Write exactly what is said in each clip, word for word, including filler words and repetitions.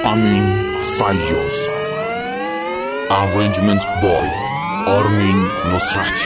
Amin Fayyaz. Arrangement by Armin Nosrati.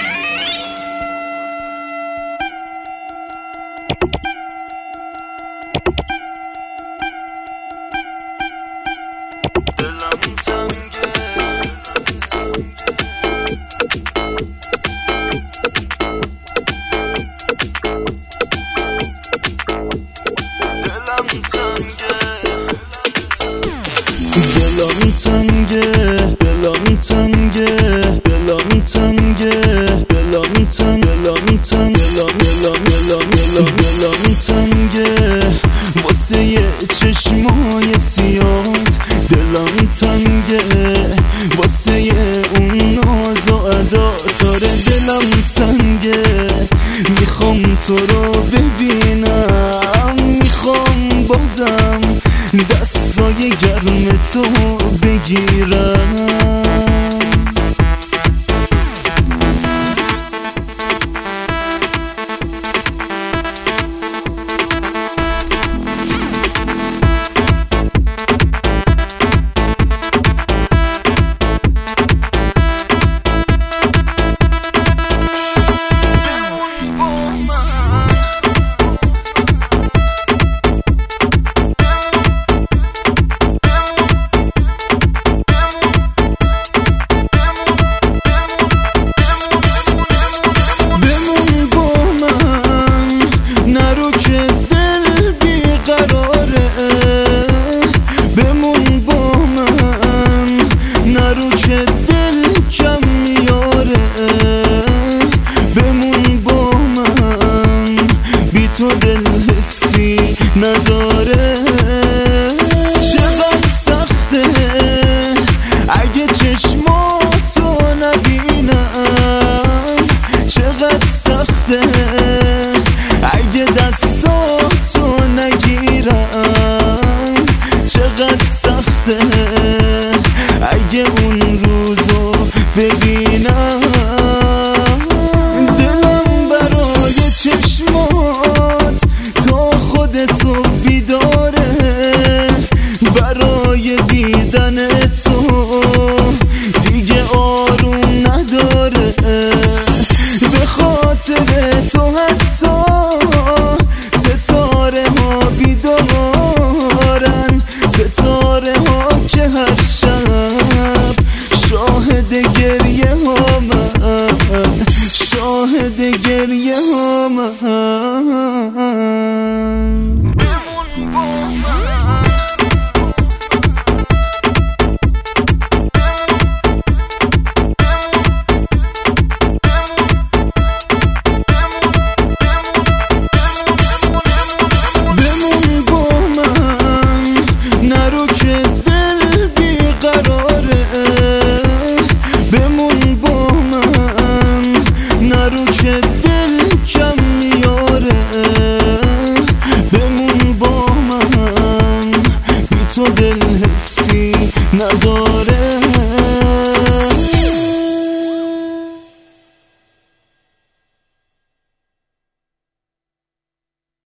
دلم تنگه دلم تنگه دلم تنگه دلم تنگ دلم تنگ دلم دلم دلم دلم دلم تنگه واسه یه چشمای سیاد. دلم تنگه واسه یه اون ناز و ادا. تاره دلم تنگه میخوام تو رو ببینم، میخوام بازم دستای گرم تو بگیرم. تو دل حسی نداره. چقدر سخته اگه چشماتو نبینم، چقدر سخته اگه دستاتو نگیرم، چقدر سخته اگه اون روزو ببینم. دلم برای چشمات تا خود صبح بیداره، برای دیدن تو دیگه آروم نداره. به خاطر تو حتی ستاره ها بیدارن، ستاره ها که هر شب شاهد گریه ها من، شاهد گریه ها من.